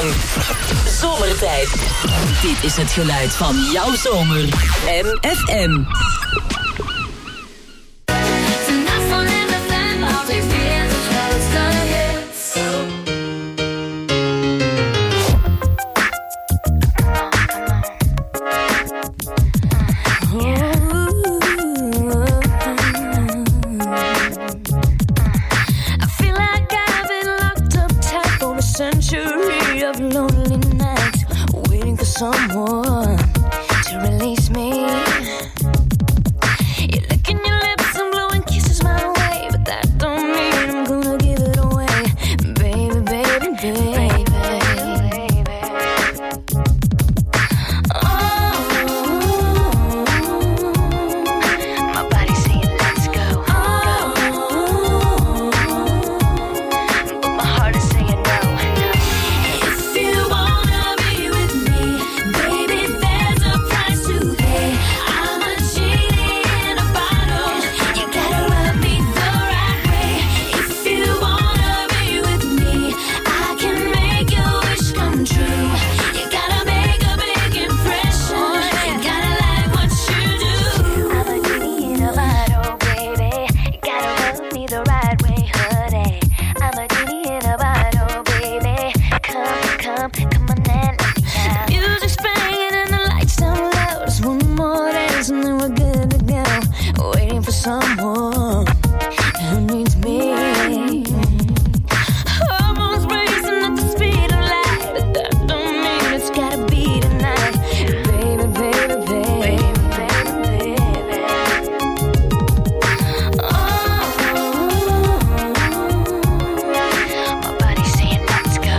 Zomertijd. Dit is het geluid van jouw zomer. MFM. Someone to release me. You're licking your lips and blowing kisses my way, but that don't mean I'm gonna give it away, baby, baby, baby. Oh, my body's saying let's go. Oh, but my heart is saying no. If you wanna be with me, baby, there's a price to pay. I'm a genie in a bottle. You gotta rub me the right way. If you wanna be with me, I can make your wish come true. You gotta make a big impression. You gotta like what you do. I'm a genie in a bottle, baby. You gotta rub me the right way, honey. I'm a genie in a bottle, baby. Come on and let me out. Music's playing and the lights down low. Just one more dance and then we're good to go. Waiting for someone who needs me. Hormones racing at the speed of light, but that don't mean it's gotta be tonight. Baby, baby, baby, baby, baby. Oh, my body's saying let's go.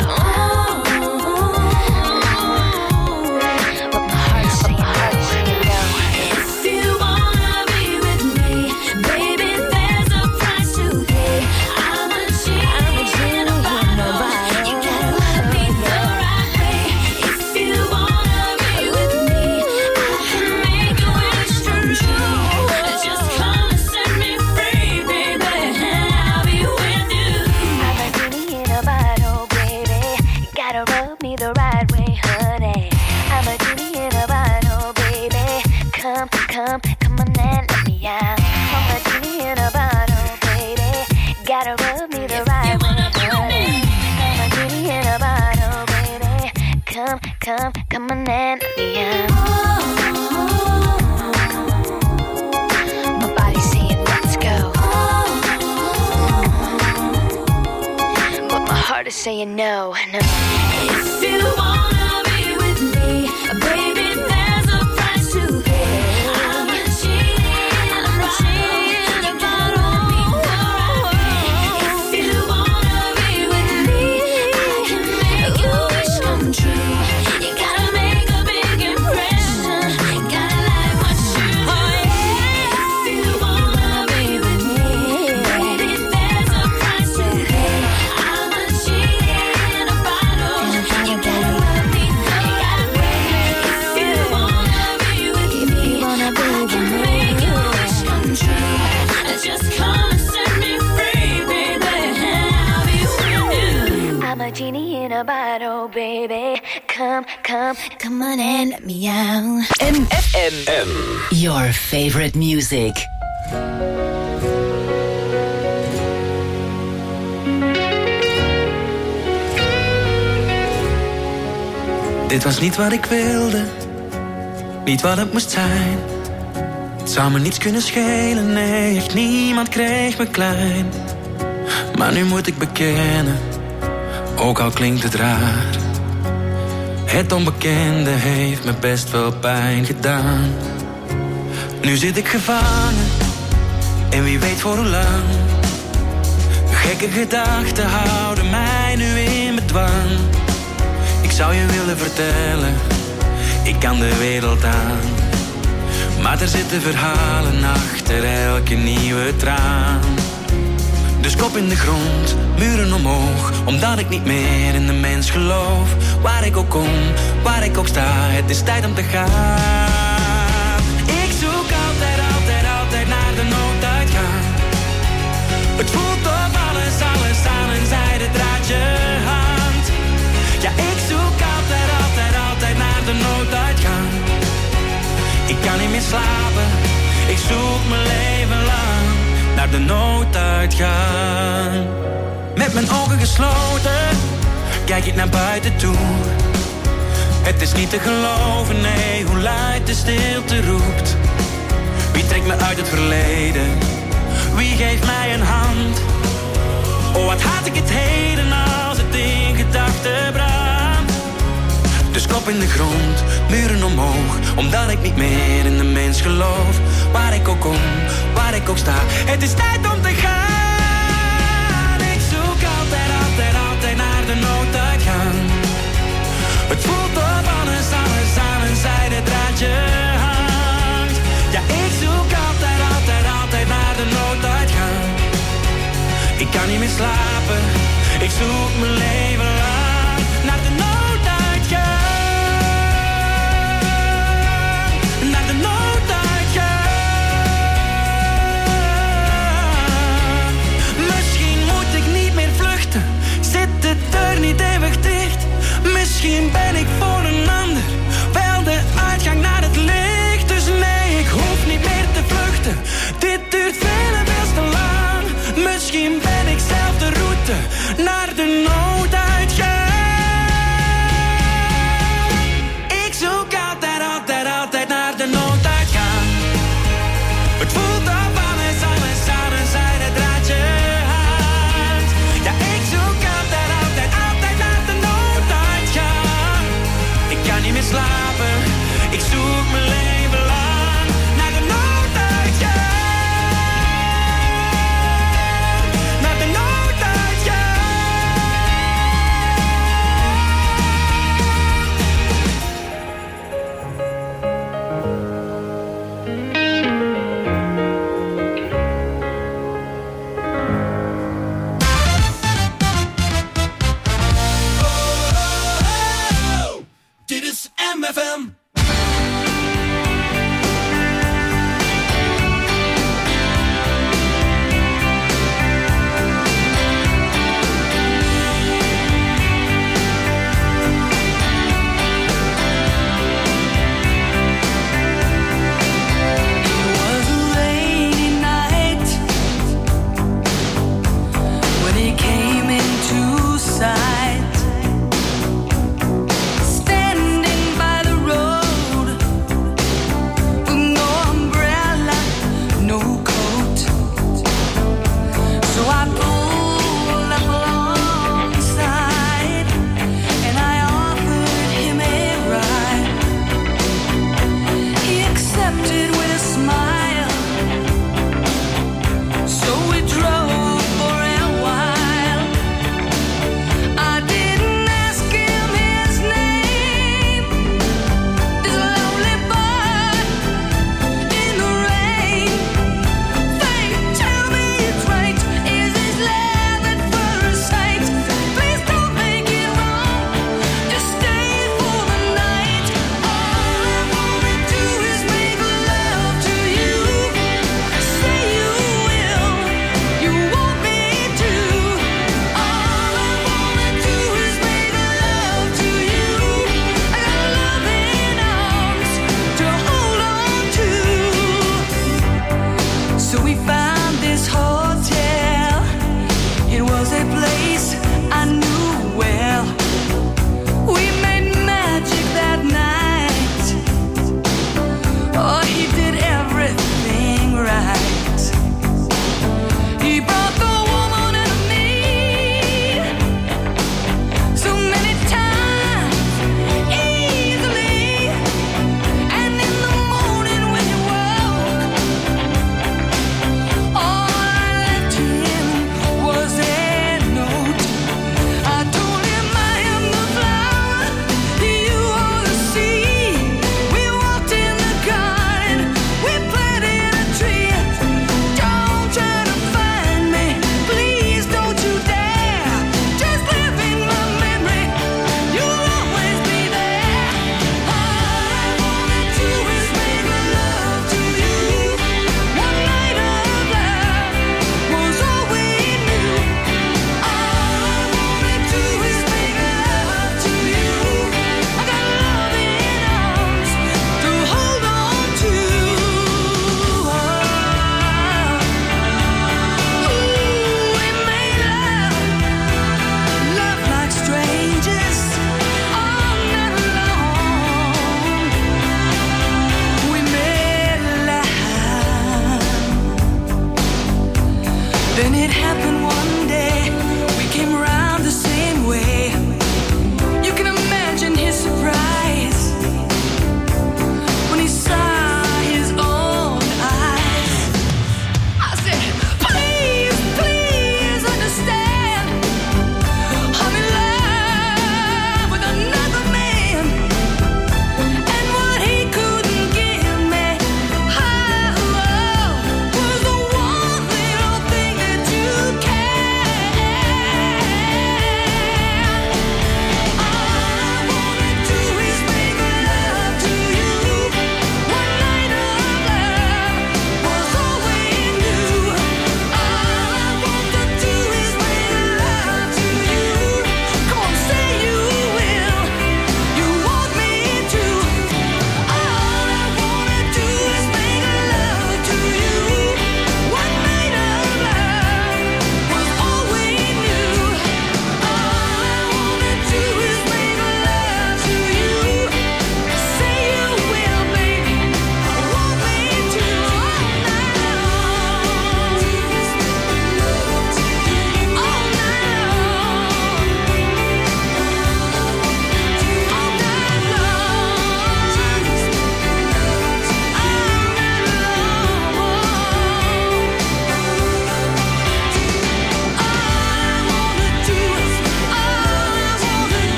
But my heart's saying no. If you wanna be with me, baby, there's a price to pay. I'm a genie in a bottle. You gotta love me the right way. If you wanna be with me, I can make your wish come true. Just come and set me free, baby, and I'll be with you. I'm a genie in a bottle, baby. You gotta rub me the right way, honey. I'm a genie in a bottle, baby. Come on and let me out. I'm a genie in a bottle, baby. Gotta rub me the right way, honey. I'm a genie in a bottle, baby. Come on and let me out. My body's saying let's go, but my heart is saying no. If you wanna be with me, baby, there's a price to pay. I'm a genie in a bottle. You gotta rub me the right way. If you wanna be with me, I can make your wish come true. You gotta make a big impression. You gotta like what you do. If you wanna be with me, baby, there's a price to pay. I'm a genie in a bottle. You gotta rub me the right way. If you wanna be with me, I can make your wish come true. Just come and set me free, baby, and I'll be with you. I'm a genie in a bottle, baby. Come on and let me out. MFM. Your favorite music. Dit was niet wat ik wilde, niet wat het moest zijn. Het zou me niets kunnen schelen, nee, echt niemand kreeg me klein. Maar nu moet ik bekennen, ook al klinkt het raar. Het onbekende heeft me best wel pijn gedaan. Nu zit ik gevangen, en wie weet voor hoe lang. Gekke gedachten houden mij nu in bedwang. Ik zou je willen vertellen, ik kan de wereld aan. Maar er zitten verhalen achter elke nieuwe traan. Dus kop in de grond, muren omhoog, omdat ik niet meer in de mens geloof. Waar ik ook kom, waar ik ook sta, het is tijd om te gaan. Ik zoek altijd, altijd, altijd naar de nooduitgang. Het voelt of alles aan een zijde draadje hangt. Ja, ik zoek meer slapen. Ik zoek mijn leven lang naar de nooduitgang. Met mijn ogen gesloten kijk ik naar buiten toe. Het is niet te geloven, nee, hoe luid de stilte roept. Wie trekt me uit het verleden? Wie geeft mij een hand? Oh, wat haat ik het heden als het in gedachten brandt. Dus kop in de grond, muren omhoog, omdat ik niet meer in de mens geloof. Waar ik ook kom, waar ik ook sta, het is tijd om te gaan. Ik zoek altijd, altijd, altijd naar de nooduitgang. Het voelt of alles aan een zijden draadje hangt. Ja, ik zoek altijd, altijd, altijd naar de nooduitgang. Ik kan niet meer slapen, ik zoek mijn leven lang naar de nooduitgang. Naar de nooduitgang. Misschien moet ik niet meer vluchten, zit de deur niet eeuwig dicht. Misschien ben ik voor een ander wel de uitgang naar het licht. Dus nee, ik hoef niet meer te vluchten, dit duurt veel en veel te lang. Misschien ben ik zelf de route naar de nooduitgang.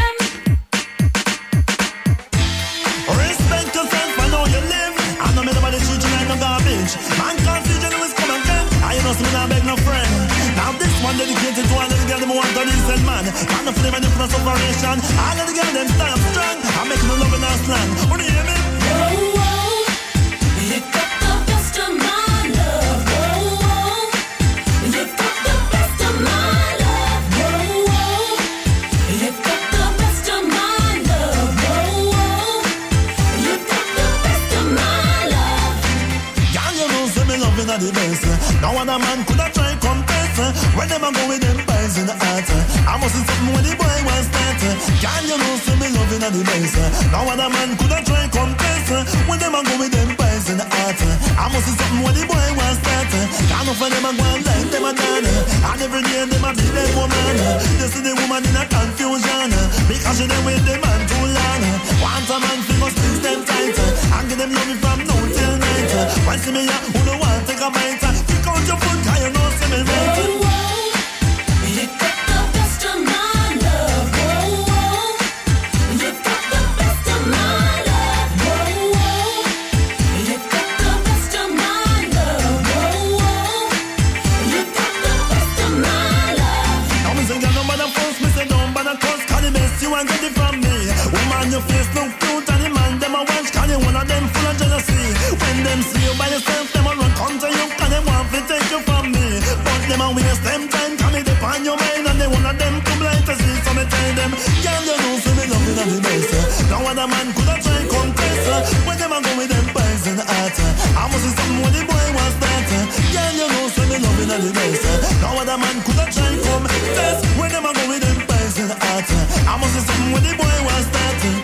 Respect yourself, I know you live. I know me nobody treat you like no garbage. Man can't see you always come again. I know some not beg no friend. Now this one dedicated to all of the girls them want to listen, man. Man for them and the plus operation. All of the girls them stand strong. I'm making the love in our slang. Wanna hear me? Whoa, whoa, you got the best of my love. Whoa, whoa, you got the best of my love. Whoa, whoa, you got the best of my love. Whoa, whoa, you got the best of my love. Girl, you know say me loving are the best. No other man could have tried compare. When them a go with them pies in the heart, I must see something when the boy was start. Girl, you know say me loving are the best. No other man could have tried compare. When them a go with them pies in the heart, I must see something when the boy was start. Can't no for them a go and like them a done. And every day them a be them woman. You see the woman in a confusion because she them with them man too long. Want a man fi must fix them tight and give them love from now till night. Why see me ya who don't want take a bite? Kick out your foot 'cause you know see me right. Whoa, whoa, you got the best of my love. Whoa, whoa, you got the best of my love. Whoa, whoa, you got the best of my love. Whoa, whoa, you got the best of my love. Now me say girl don't bother fuss, me say don't bother cuss 'cause the best you want get it from me. Woman your face look cute and the man them a watch 'cause one of them full of jealousy. When them see you by yourself, them a run come to you 'cause they want to take you from me. But them a waste them time 'cause me depend your mind and they one of them too blind to see. So me tell them, girl you know say me loving are the best. No other man could have tried come test. When them a go with them pies in the heart, I must see something when the boy was that. Girl you know say me loving are the best. No other man could have tried come test. When them a go with them pies in the heart, I must see something when the boy was that.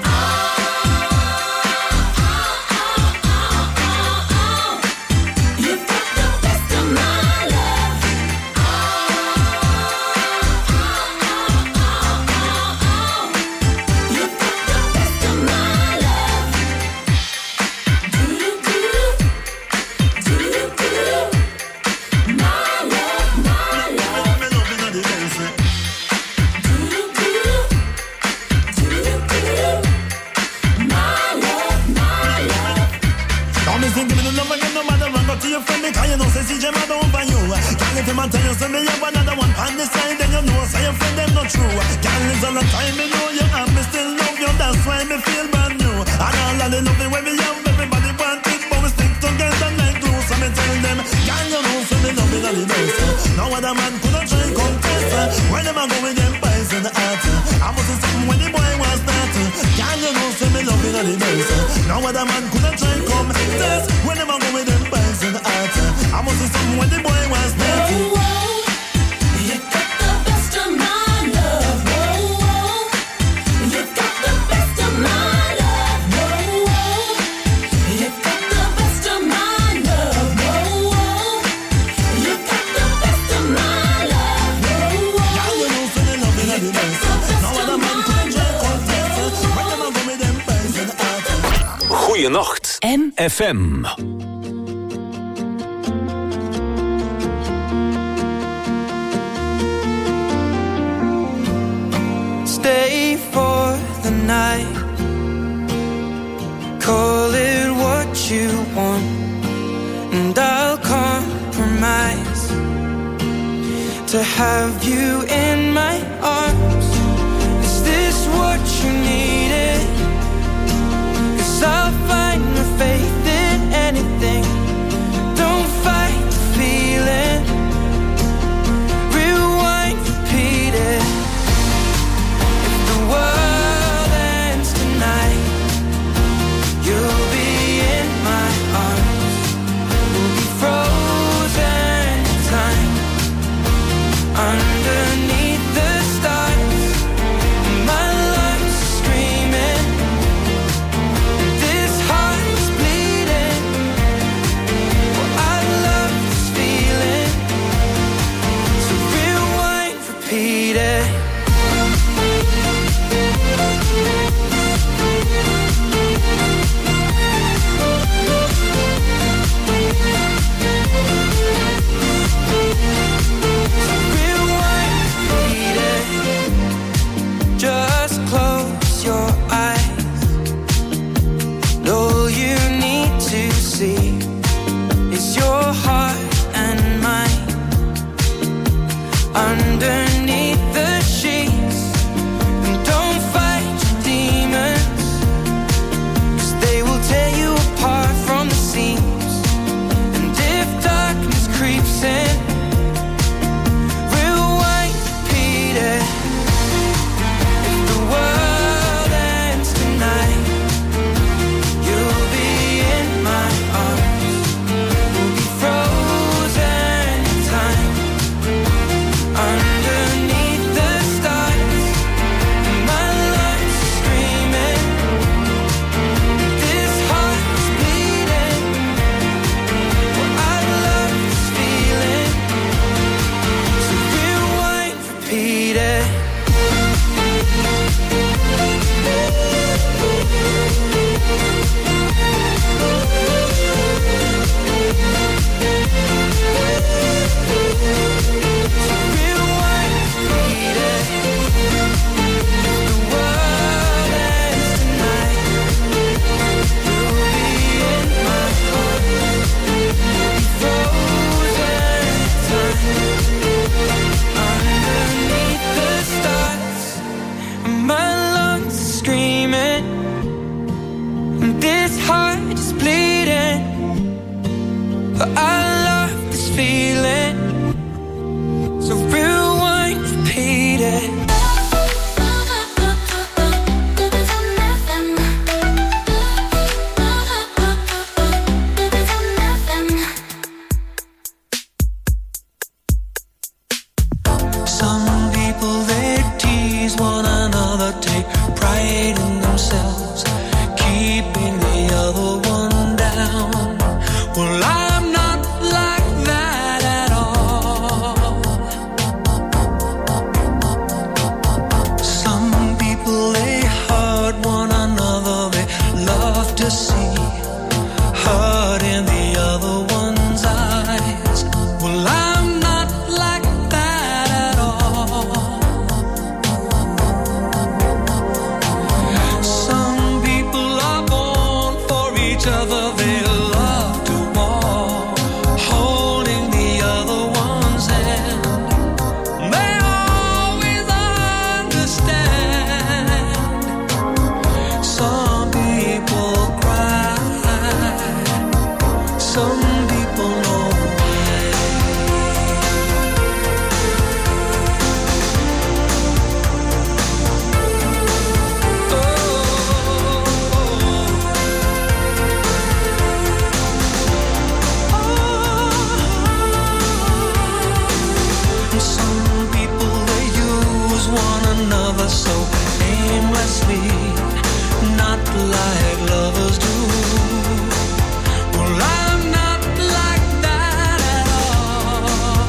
You got the best of my love. You got the best of my love. My love, my love. Me loving are the best. My love, my love. Now me sing give me the love again, no matter run go to your friend because you know say CJ mad over you. Can't if him and tell you say me have another one on the side, then you know say your friend them not true. Can't live all the time, me know you and me still love you. That's why me feel brand new. And all of the loving when we have, everybody want it, but we stick together like glue. So me tell them, can't you know say me loving are the best. No other man could have tried come test. When them a go with them pies in the heart, I must see something when the boy was that. Can't you know say me loving are the best. No other man could have tried come test. When them a go with them pies in the heart, I must see something when the boy was that. Whoa, whoa, you got the best of my love. Whoa, whoa, you got the best of my love. Whoa, whoa, you got the best of my love. Whoa, whoa, you got the best of my love. Whoa, whoa, Girl, you know say me loving are the best. No other man could have tried come test. When them a go with them pies in the heart. Goeienacht. FM. Stay for the night. Call it what you want, and I'll compromise to have you in my arms. Is this what you needed? 'Cause I'll find my faith in anything. Don't fight the feeling. Rewind, repeat it. If the world ends tonight, you'll be in my arms. We'll be frozen in time underneath the but I love this feeling. So rewind, repeat it. Some people, they tease one another, take pride in themselves, keeping the other one down. Well, I'm not like that at all. Some people, they hurt one another, they love to see hurt in the other one's eyes. Well, I'm not like that at all. Some people are born for each other, they love to walk, holding the other one's hand. They always understand. Some people cry, some people know why. Some people, they use one another so aimlessly, not like lovers do. Well, I'm not like that at all.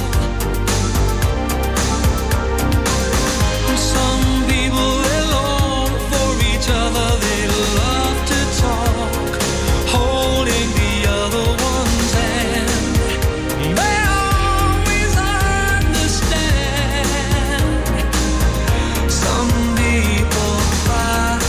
Some people, they long for each other, they love to talk, holding the other one's hand. They always understand. Some people cry,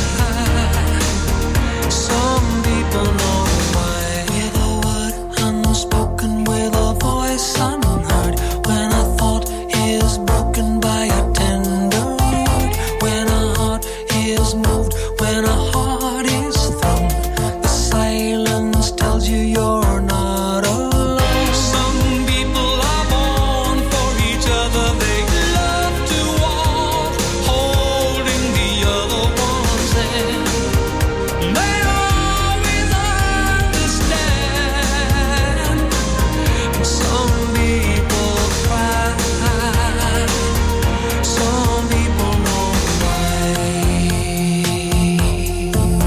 some people know why. With a word unspoken, with a voice unheard, when a thought is broken by a tender word, when a heart is moved, when a heart is thrown, the silence tells you you're not alone. Some people are born for each other, they love to walk, holding the other one's hand. They always understand. Some people cry, some people know why.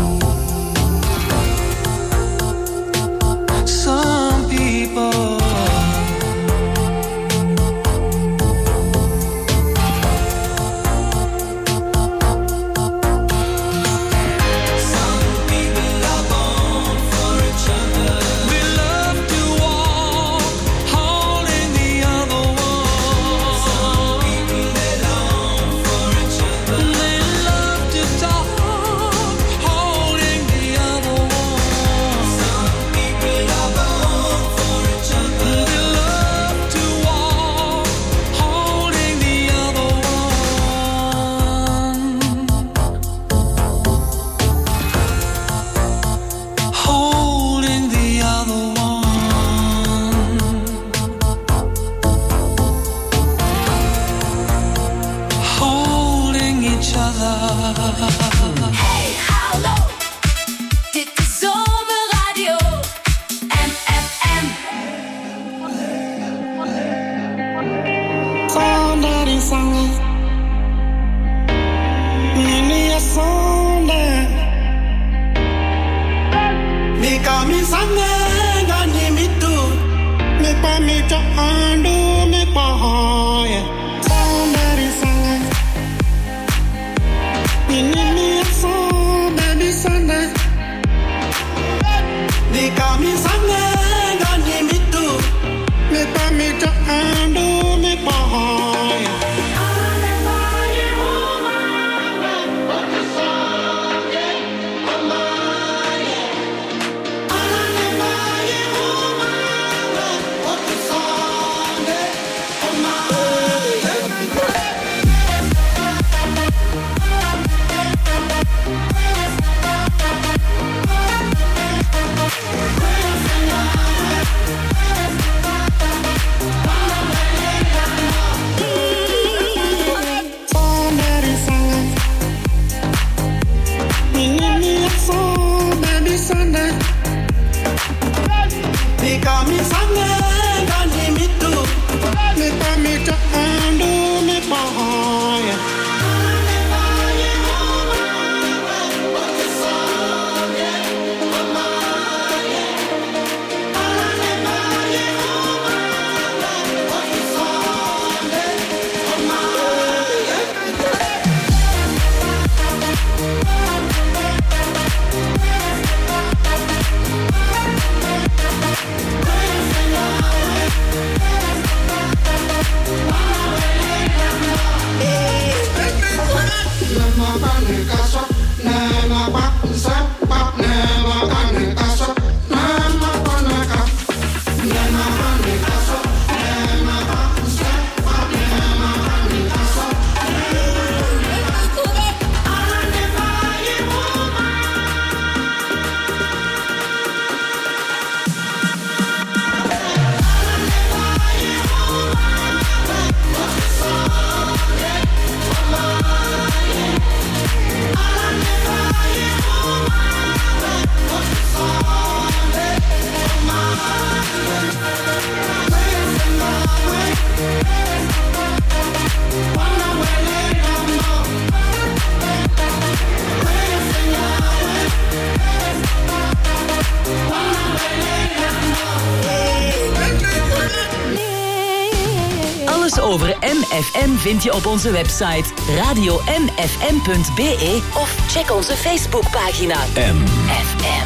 Over MFM vind je op onze website radio-mfm.be of check onze Facebookpagina MFM.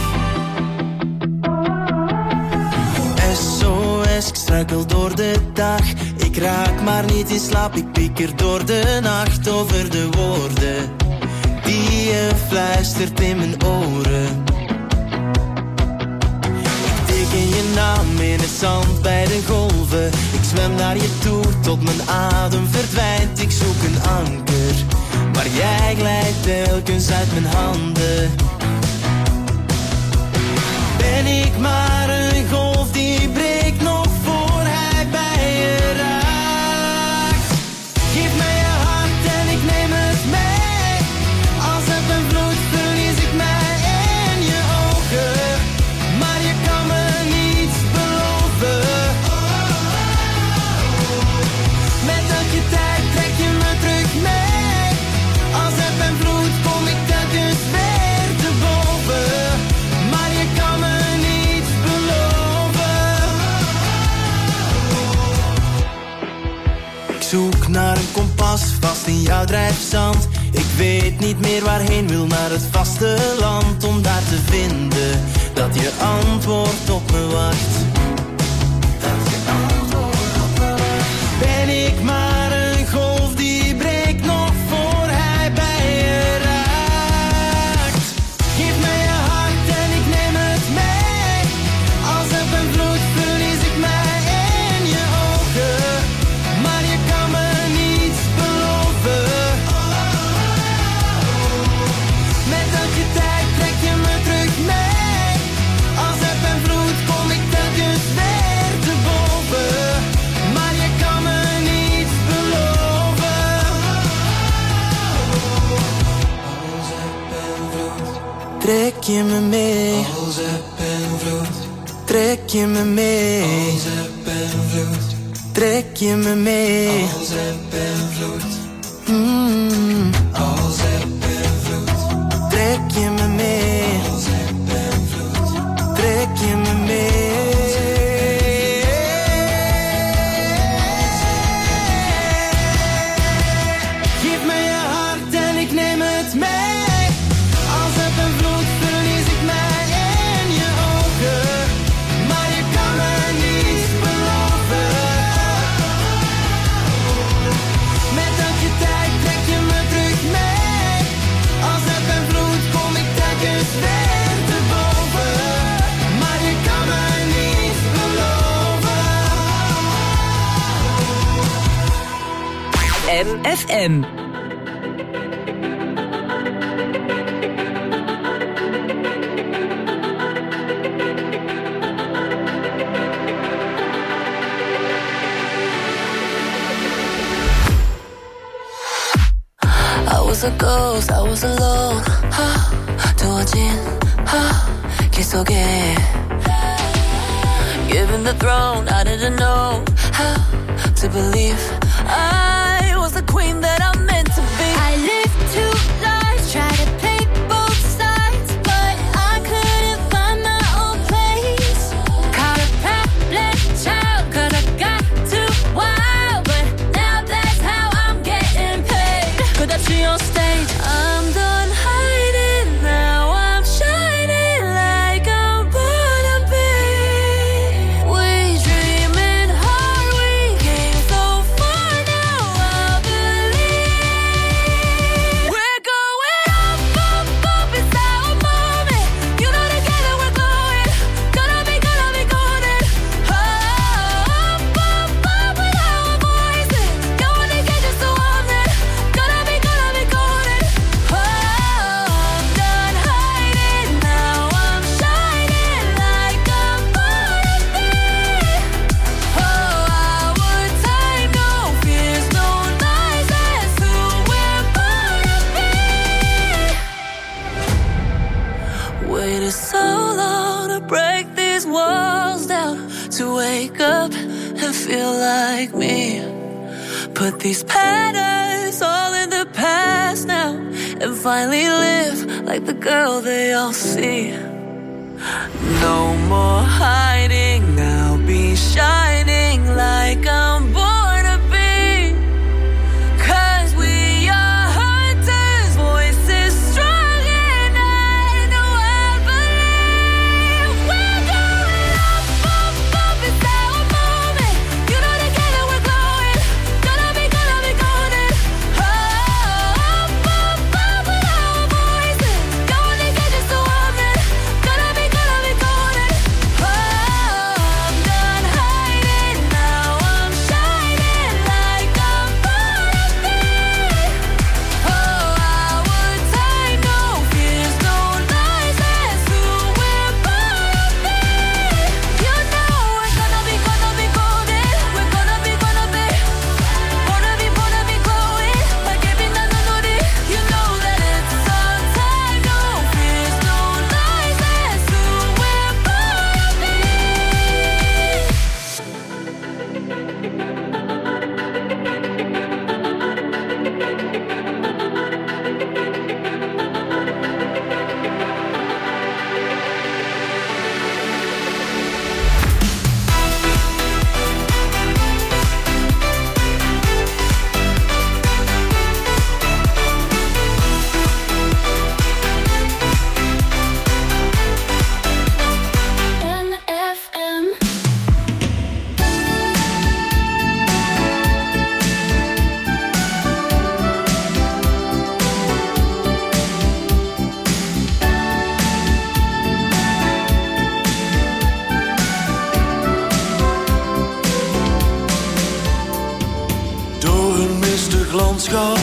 SOS, ik struikel door de dag. Ik raak maar niet in slaap, ik pieker door de nacht over de woorden die je fluistert in mijn oren. Ik teken je naam in het zand bij de golven. Ik zwem naar je toe tot mijn adem verdwijnt. Ik zoek een anker, maar jij glijdt telkens uit mijn handen. Ben ik maar een golf die breekt nog voor hij bij je raakt. Geef mij je hart en ik neem het mee. Als het een vloed verlies ik mij in je ogen. Maar je kan me niets beloven. Met elke tijd trek je me terug mee. Als het een vloed kom ik telkens weer te boven. Maar je kan me niets beloven. Ik zoek naar een kompas vast in jouw drijfzand. Ik weet niet meer waarheen, wil naar het vasteland. Om daar te vinden dat je antwoord op me wacht. Ben ik maar een golf die breekt nog voor hij bij je raakt. Geef mij je hart en ik neem het mee. Als het een vloed verlies ik mij in je ogen. Maar je kan me niets beloven. Met elke tijd trek je me terug mee. Als het een vloed kom ik telkens weer te boven. Maar je kan me niets beloven. Trek je me mee. Trek je me mee. Trek je me mee. Trek je me mee. Trek je me mee. Geef me je hart en ik neem het mee. Als het een vloed verlies ik mij in je ogen. Maar je kan me niets beloven. Met elke tijd trek je me terug mee. Als het een vloed kom ik telkens weer te boven. Maar je kan me niets beloven. MFM. I was a ghost, I was alone. 두어진 길 속에 given the throne, I didn't know how to believe I was the queen that I'm meant to be. I lived two lives, tried to play both sides, but I couldn't find my own place. Caught a problem child, 'cause I got too wild, but now that's how I'm getting paid. Could I see on stage? I'm done hiding, now I'm shining like I'm born to be. We dreaming hard, we came so far, now I believe. We're going up, up, up, it's our moment. You know together we're glowing, gonna be golden. Oh, up, up, up with our voices, going to get just so warm then. Gonna be golden. Oh, I'm done hiding, now I'm shining like I'm born to be. Oh, our time, no fears, no lies, that's who we're born to be. Waited so long to break these walls down, to wake up and feel like me. Put these patterns all in the past now, and finally live like the girl they all see. No more hiding, I'll be shining like I'm born to be. 'Cause we are hunters, voices strong, and I know I believe. We're going up, up, up, it's our moment. You know together we're glowing, gonna be golden. Oh, up, up, up with our voices, going to get just so warm then. Gonna be golden. Oh, I'm done hiding, now I'm shining like I'm born to be. Oh, our time, no fears, no lies, that's who we're born to be. You know we're gonna be golden. We're gonna be glowing like every night I know it. You know that it's our time, no fears, no lies, that's who we're born to be. NFM. Door een mistig landschap,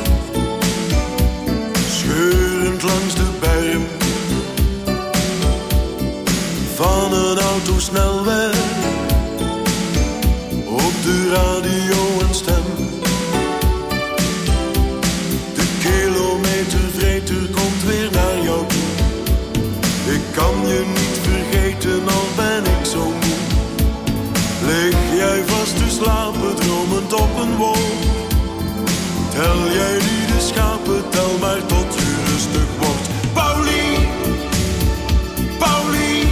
scheurend langs de berm, van een autosnelweg, op de radio een stem. De kilometervreter komt weer naar jou toe. Ik kan je niet vergeten, al ben ik zo moe. Lig jij vast te slapen, dromend op een wolk. Tel jij die de schapen, tel maar tot je rustig wordt. Pauline, Pauline,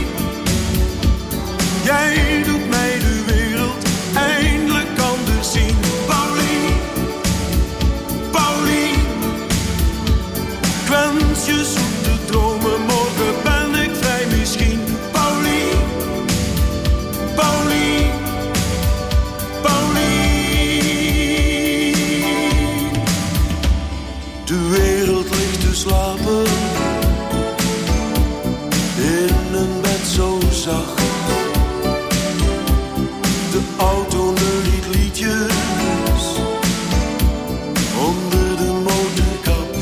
jij doet mij de wereld eindelijk anders zien. Pauline, Pauline, ik wens je zoete dromen, morgen ben ik vrij misschien. Pauline, Pauline, Pauline. De wereld ligt te slapen in een bed zo zacht. De auto neuriet liedjes onder de motorkap.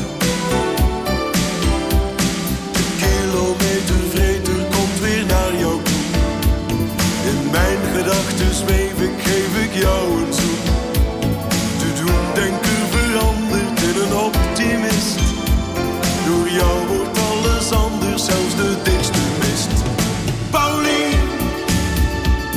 De kilometervreter komt weer naar jou toe. In mijn gedachten zweef ik, geef ik jou een zoen. Te doen denken verandert in een optimist. Door jou wordt alles anders, zelfs de dichtste mist. Pauline,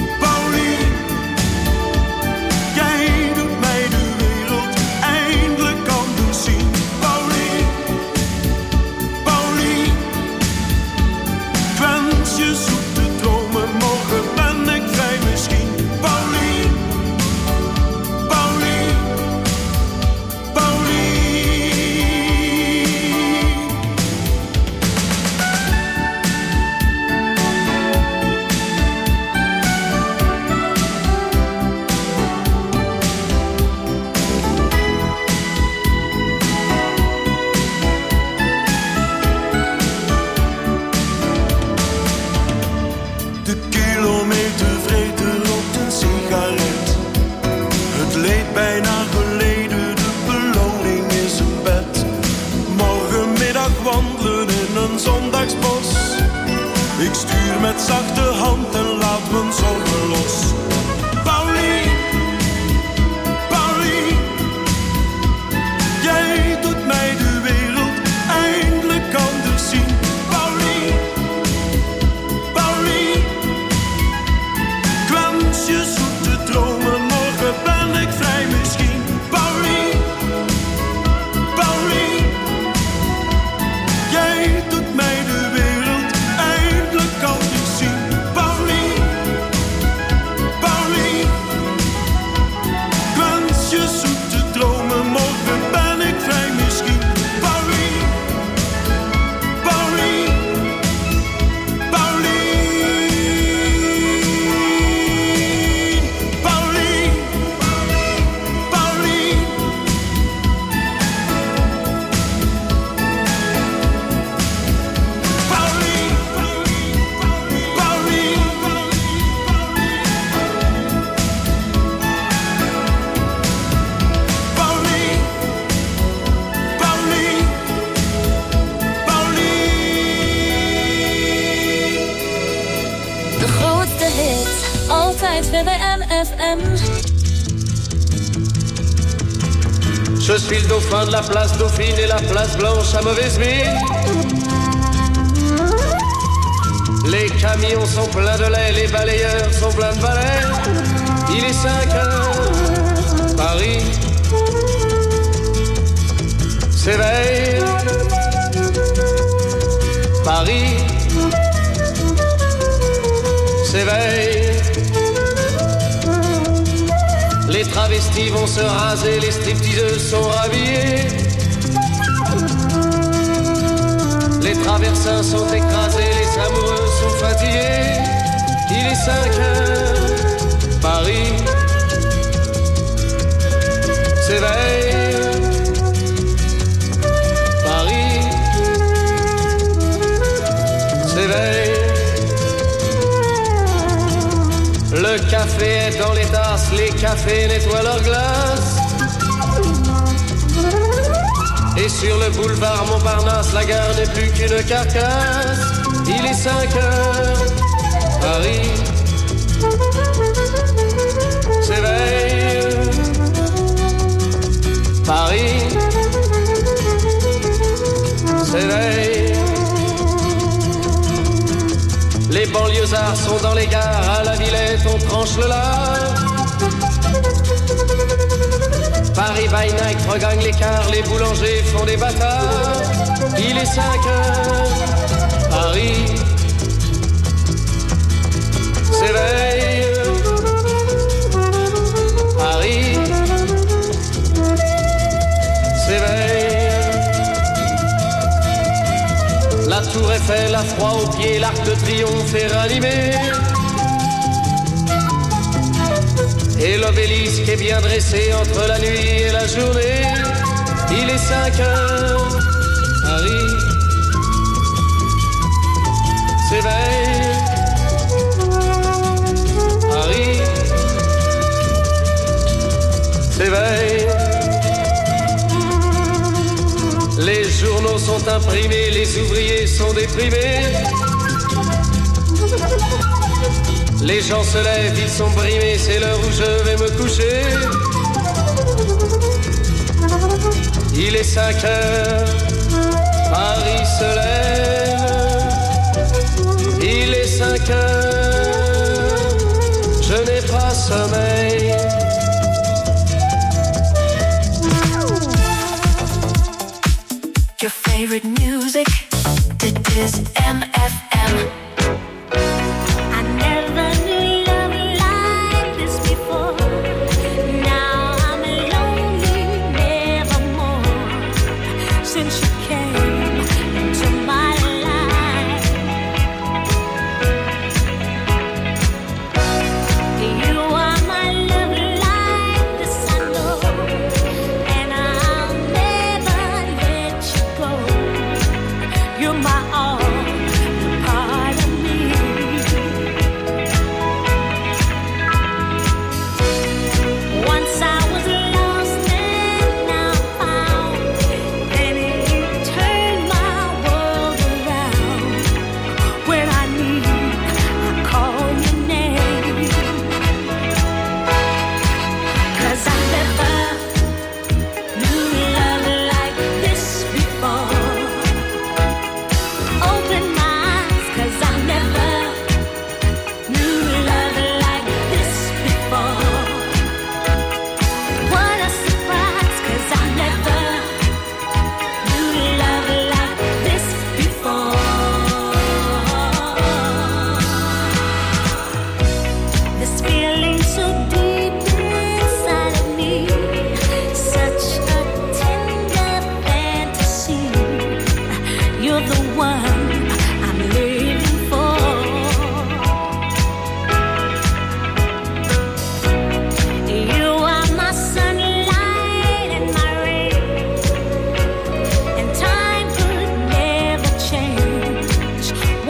wandelen in een zondagsbos. Ik stuur met zachte hand en laat mijn zorgen los. Pauline, Pauline, jij doet mij de wereld eindelijk anders zien. Pauline, Pauline, ik wens je zoete dromen, morgen ben ik vrij misschien. Pauline, Pauline, jij doet mij de wereld eindelijk anders zien. Pauline, Pauline, ik wens je zoete dromen, morgen ben ik vrij misschien. Pauline, Pauline, Pauline, Pauline, Pauline. De grootste hit, altijd weer bij MFM. Je suis le dauphin de la place Dauphine et la place Blanche à mauvaise mine. Les camions sont pleins de lait, les balayeurs sont pleins de balais. Il est 5 heures, Paris s'éveille. Paris s'éveille. Les travestis vont se raser, les stripteaseuses sont rhabillées. Les traversins sont écrasés, les amoureux sont fatigués. Il est 5 heures, Paris s'éveille. Paris s'éveille. Le café est dans les tasses, les cafés nettoient leurs glaces. Et sur le boulevard Montparnasse, la gare n'est plus qu'une carcasse. Il est 5 heures, Paris s'éveille. Paris s'éveille. Les banlieusards sont dans les gares, à la Villette on tranche le lard. Paris by night regagne l'écart, les boulangers font des bâtards. Il est 5 heures, Paris s'éveille. Paris s'éveille. La tour Eiffel a froid aux pieds, l'arc de triomphe est ranimé. Et l'obélisque est bien dressé entre la nuit et la journée. Il est 5 heures, Paris s'éveille. Paris s'éveille. Les journaux sont imprimés, les ouvriers sont déprimés. Les gens se lèvent, ils sont brimés, c'est l'heure où je vais me coucher. Il est 5 heures, Paris se lève. Il est 5 heures, je n'ai pas sommeil. Your favorite music, this is MFM. I never knew love like this before. Now I'm lonely, nevermore. Since you came into my life, you are my love like the sun, and I'll never let you go. You're my all.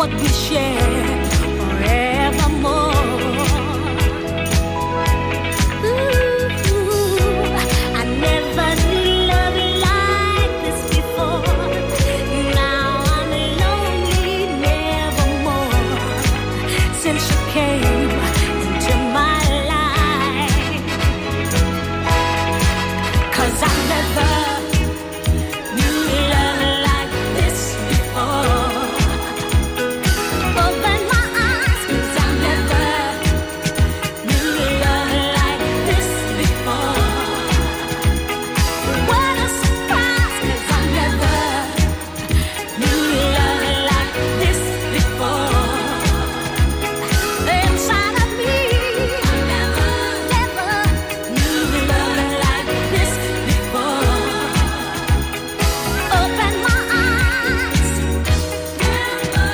what we share forevermore. I never knew love like this before. Now I'm lonely nevermore. Since you came into my life, 'cause I never knew love like this before. Open my eyes, 'cause I never knew love like this before. What a surprise, 'cause I never knew love like this before. Inside of me, I never knew love like this before. Open my eyes, never,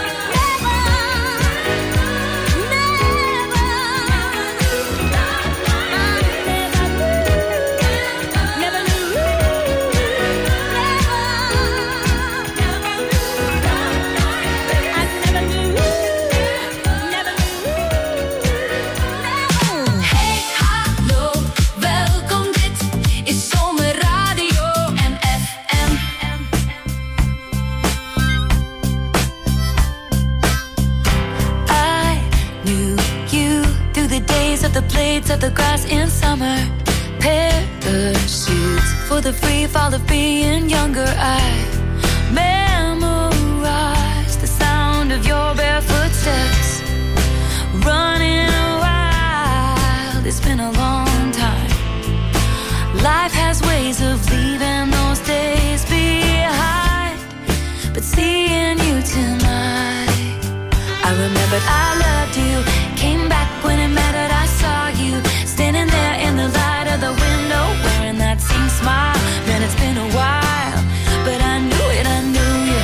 Hey, hallo, welkom, dit is Zomerradio MFM. I knew you through the days of the blades of the grass in summer. Parachutes for the free fall of being younger. I memorized the sound of your barefoot steps. Running wild, it's been a long time. Life has ways of leaving those days behind. But seeing you tonight, I remembered I loved you. Came back when it mattered, I saw you standing there in the light of the window, wearing that same smile. Man, it's been a while, but I knew it, I knew you.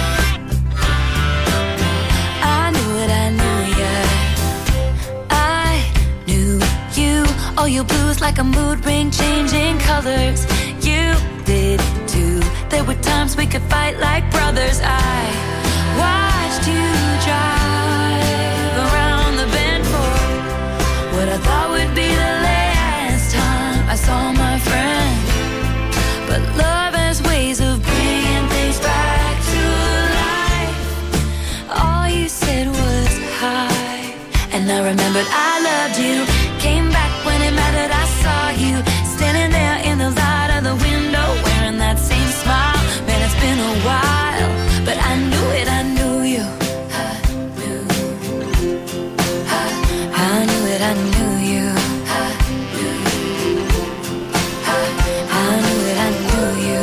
I knew it, I knew you. I knew you. All your blues like a mood ring, changing colors. You did too. There were times we could fight like brothers. I watched you drive around the bend for what I thought would be the last time I saw my friend. But love has ways of bringing things back to life. All you said was hi, and I remembered I loved you. Came back when it mattered, I saw you standing there in the light of the window, wearing that same smile. Man, it's been a while, but I knew it, I knew you. I knew it, I knew you. I knew it, I knew you.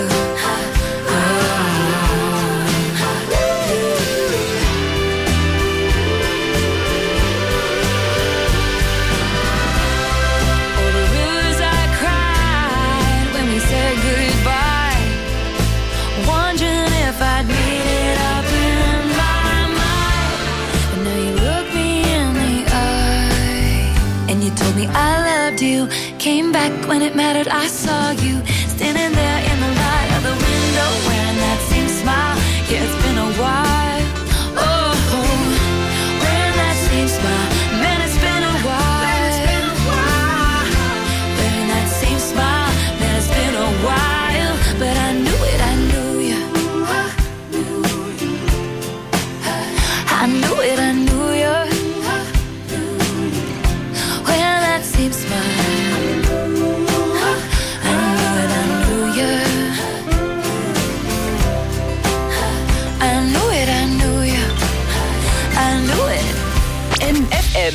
All the rivers I cried when we said goodbye, wondering if I'd made it up in my mind. But now you look me in the eye, and you told me I loved you. Came back when it mattered, I saw you standing there in the light of the window, wearing that same smile. Yeah, it's been a while. Oh, wearing that same smile. Man, it's been a while. Wearing that same smile. Man, it's been a while. But I knew it, I knew you. I knew it, I knew you. Wearing that same smile. I knew it, I knew you. I knew it, I knew you. I knew it. MFM.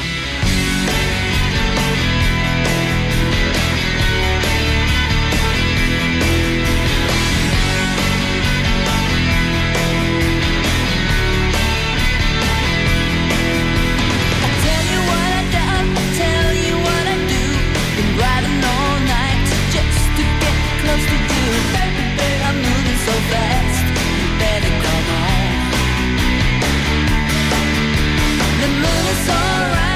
Tell you what I done, tell you what I do. Been riding all night just to get close to you. Baby, I'm moving so fast, you better come on. The moon is alright.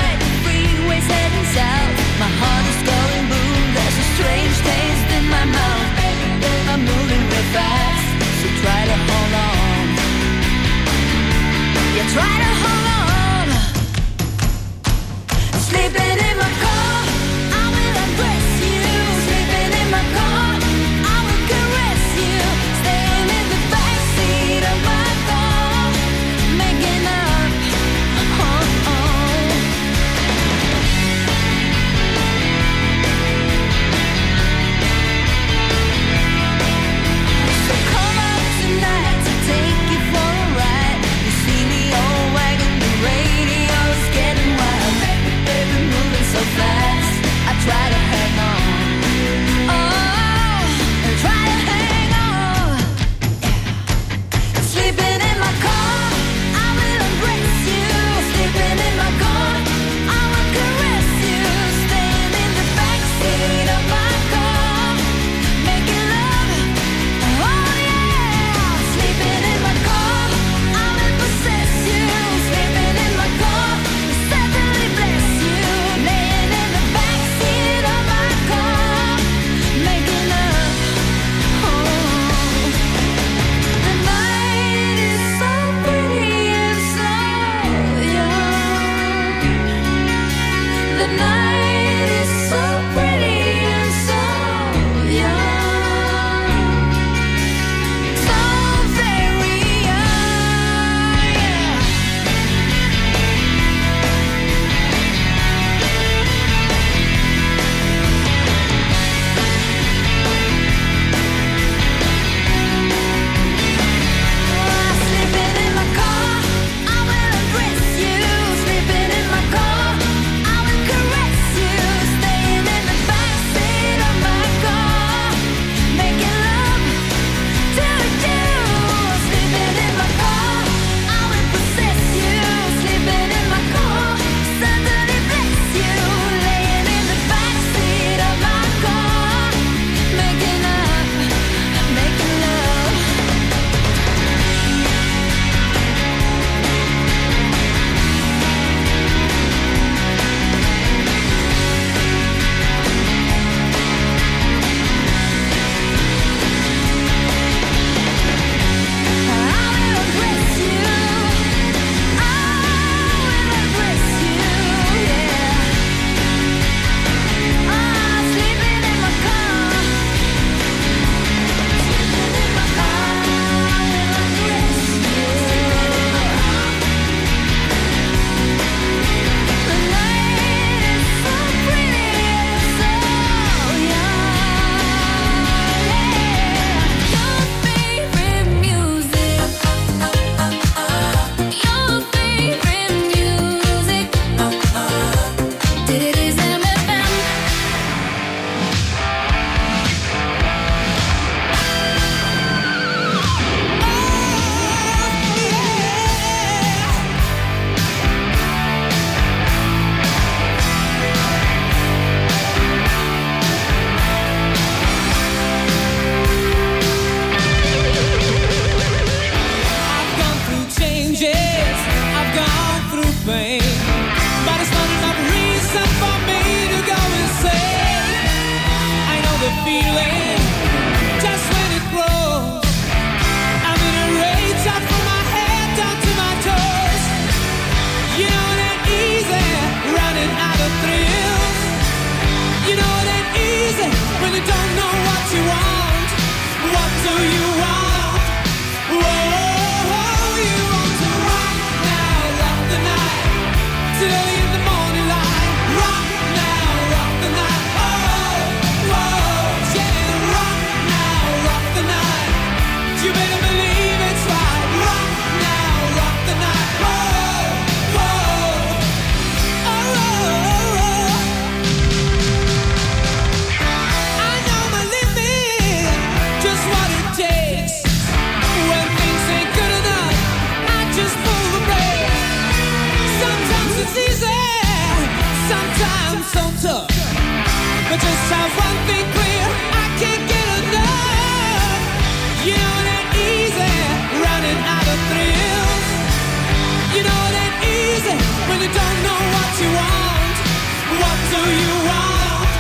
tough. But just have one thing clear, I can't get enough. You know it ain't easy, running out of thrills. You know it ain't easy, when you don't know what you want. What do you want?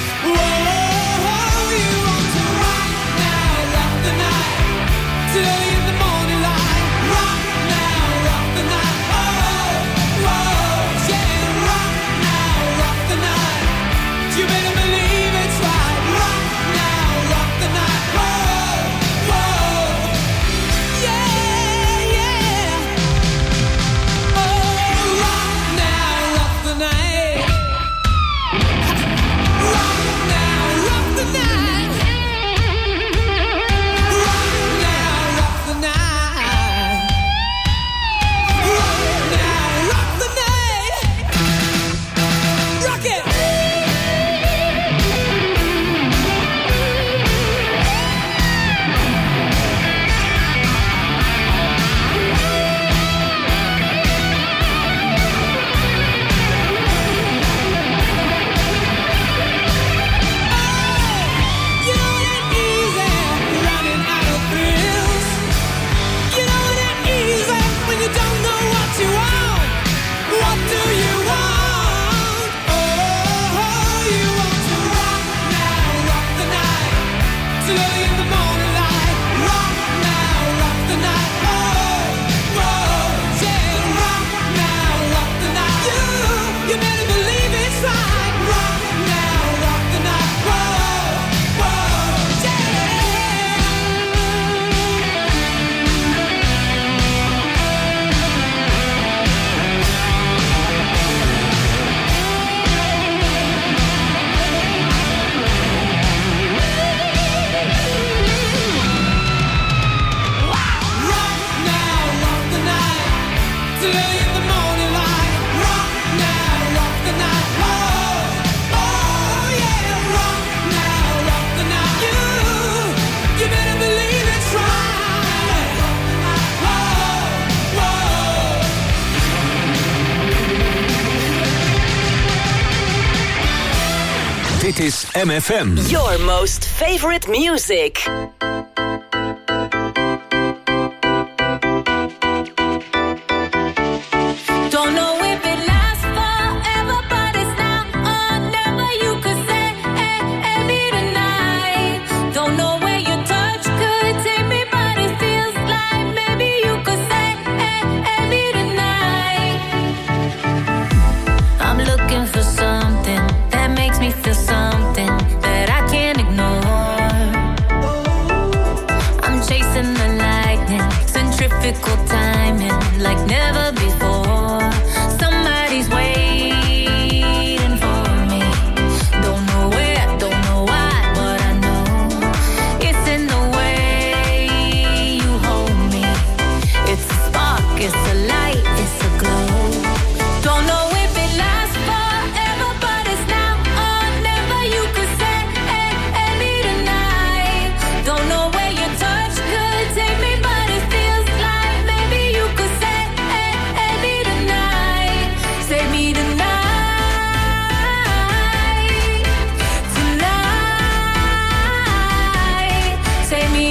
Whoa, you want to rock now, rock the night, till early in the morning light. Rock now, rock the night. Oh, whoa, yeah, rock now, rock the night. You better believe it's right. Rock now, rock the night. Whoa, whoa, yeah, yeah. Oh, rock now, rock the night. Rock now, rock the night. Rock now, rock the night. Rock now, rock the night. Rock it. You know it ain't easy, running out of thrills. You know it ain't easy, when you don't know what you want. What do you want? Oh, you want to rock now, rock the night, till early in the morning light. Rock now, rock the night. Oh, whoa, yeah, rock now, rock the night. You better believe it's right. Rock now, rock the night. Whoa, whoa, yeah. Rock now, rock the night, till early in the morning light. Rock now, rock the night. Oh, yeah, rock now, rock the night. You better believe it's right. Whoa, whoa. Dit is MFM. Your most favorite music. Don't know if it lasts forever, but it's now or never. You could say, me tonight. Don't know where your touch could take me, but it feels like maybe you could say, me tonight. I'm looking for something that makes me feel something that I can't ignore. I'm chasing the lightning, centrifugal timing, like never before. Somebody's waiting for me. Don't know where, don't know why, but I know it's in the way you hold me. It's a spark, it's a light, it's a glow. Don't know if it lasts forever, but it's now or never. You could say, me tonight. Don't know where your touch could take me, but it feels like maybe you could say, me tonight. Say me tonight. Tonight. Say me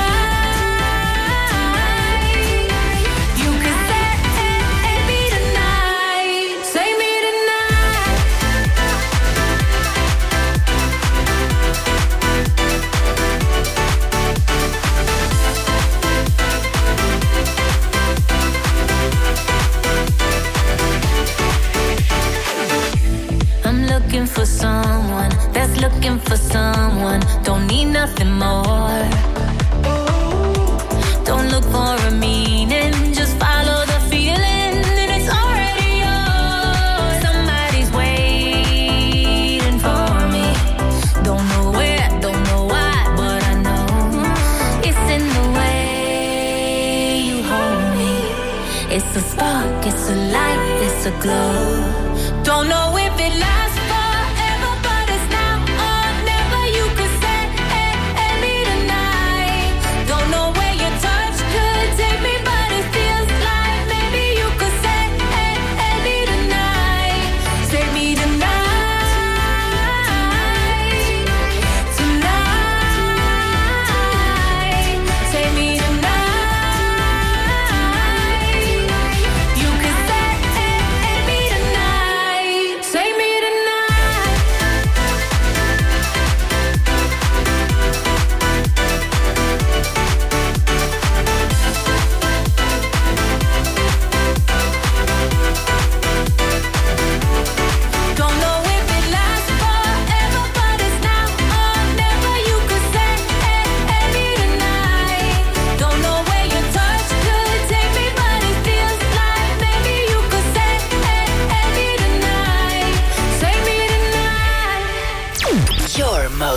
tonight. You could say, me tonight. Say me tonight. I'm looking for someone that's looking for someone. Don't need nothing more. Don't look for a meaning, just follow the feeling, and it's already yours. Somebody's waiting for me. Don't know where, don't know why, but I know it's in the way you hold me. It's a spark, it's a light, it's a glow. Don't know if it lasts forever, but it's now or never. You could say, me tonight. Don't know where your touch could take me, but it feels like maybe you could say, me tonight. Say me tonight.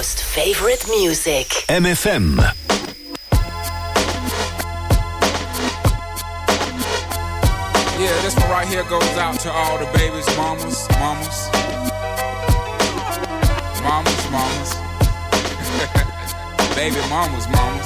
most favorite music. MFM. Yeah, this one right here goes out to all the babies, mamas. Baby mamas.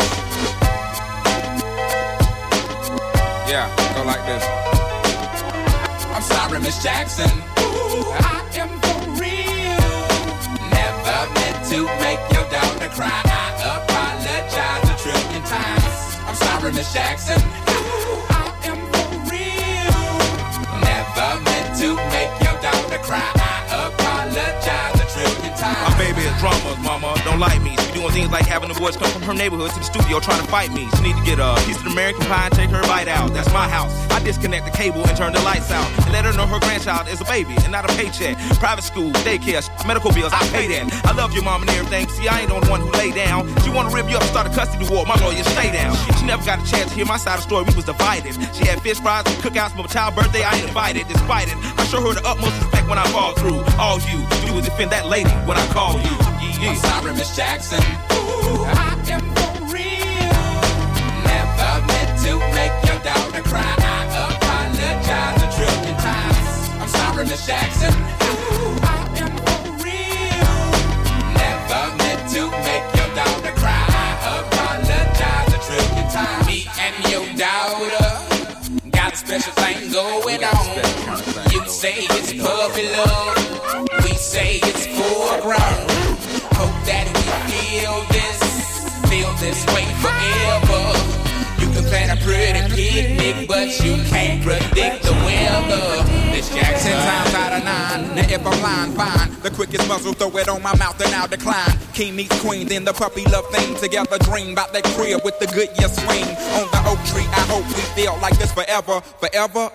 Yeah, go like this. I'm sorry, Miss Jackson. Ooh, I am for real. Never meant to make your daughter cry. I apologize a trillion times. I'm sorry, Miss Jackson. Ooh, I am for real. Never meant to make your daughter cry. I apologize a trillion times. My baby is drama, mama. Don't like me. She doing things like having the boys come from her neighborhood to the studio trying to fight me. She need to get a piece of the American pie and take her bite out. That's my house. I disconnect the cable and turn the lights out. And let her know her grandchild is a baby and not a paycheck. Private school, daycare, medical bills, I pay that. I love your mom and everything. See, I ain't the only one who lay down. She wanna rip you up and start a custody war. My lawyer, stay down. She never got a chance to hear my side of the story. We was divided. She had fish fries and cookouts for my child's birthday. I ain't invited. Despite it, I show her the utmost respect when I fall through. All you would defend that lady when I call you. Yeah. I'm sorry, Miss Jackson. Ooh, I am for real. Never meant to make your daughter cry. I apologize a trillion times. I'm sorry, Miss Jackson. Ooh, I am for real. Never meant to make your daughter cry. I apologize a trillion times. Me and your daughter got a special thing going on. You say it's puppy love. We say it's foreground. Hope that we feel this way forever. You can plan a pretty picnic, but you can't predict the weather. Miss Jackson, times out of 9. Now if I'm lying, fine. The quickest muzzle, throw it on my mouth and I'll decline. King meets queen, then the puppy love thing. Together dream about that crib with the good year swing. On the oak tree, I hope we feel like this forever. Forever,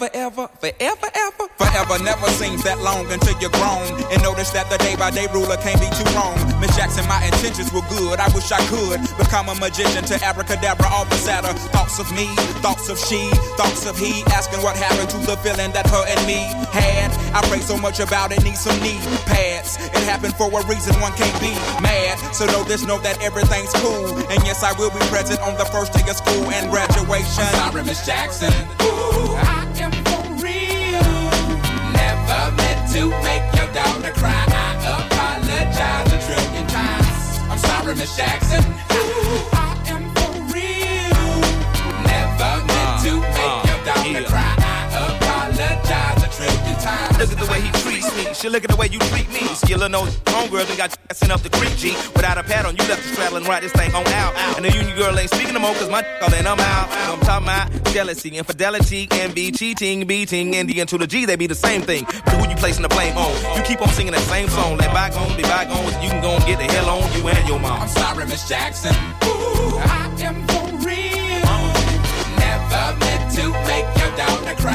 never seems that long until you're grown. And notice that the day by day ruler can't be too wrong. Miss Jackson, my intentions were good. I wish I could become a magician to abracadabra all the sadder. Thoughts of me, thoughts of she, thoughts of he. Asking what happened to the feeling that her and me had. I pray so much about it, need some knee pads. It happened for a reason, one can't be mad. So know that everything's cool. And yes, I will be present on the first day of school and graduation. I'm sorry, Miss Jackson. Ooh, I am for real. Never meant to make your daughter cry. I apologize a trillion times. I'm sorry, Miss Jackson. Ooh, I am for real. Never meant to make your daughter cry. I apologize a trillion times. Look at the way he treats me. She look at the way you treat me. Skillin' those homegirls and got sent up the creek, G. Without a pad on, you left the straddle and ride this thing on out. And the union girl ain't speaking no more, cause my calling I'm out. So I'm talking about jealousy, infidelity, envy, cheating, beating, and the N to the G, they be the same thing. But who you placing the blame on? You keep on singing that same song. Let bygones be bygones. You can go and get the hell on you and your mom. I'm sorry, Miss Jackson. Ooh, I am for real. Never meant to make your daughter cry.